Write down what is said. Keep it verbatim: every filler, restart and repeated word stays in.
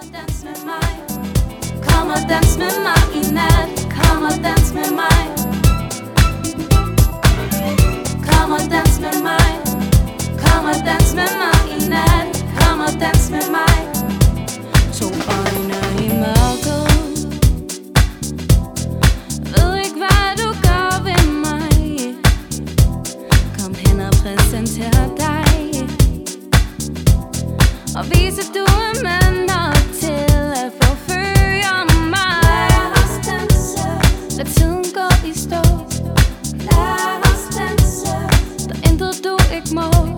dans med mig. Kom og dans med mig i nat. Kom og dans med mig. Kom og dans med mig. Kom og dans med mig i nat. Kom og dans med mig. To øjne i mørket. Ved ikke hvad du gør ved mig. Kom hen og præsenter dig. Og vis at du er mand nok til at forføre mig. Lad os danse. Lad tiden gå i stå. Lad os danse. Der er intet du ikke må.